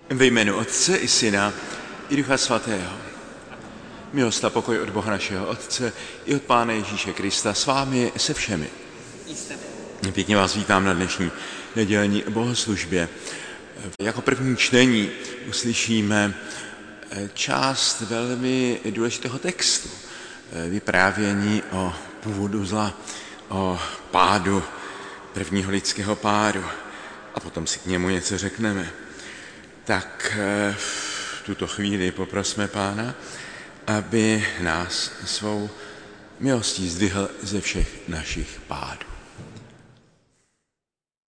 Ve jménu Otce i Syna i Ducha Svatého. Milost a pokoj od Boha našeho Otce i od Pána Ježíše Krista s vámi se všemi. Pěkně vás vítám na dnešní nedělní bohoslužbě. Jako první čtení uslyšíme část velmi důležitého textu. Vyprávění o původu zla, o pádu prvního lidského pádu. A potom si k němu něco řekneme. Tak v tuto chvíli poprosme Pána, aby nás svou milostí zdvihl ze všech našich pádů.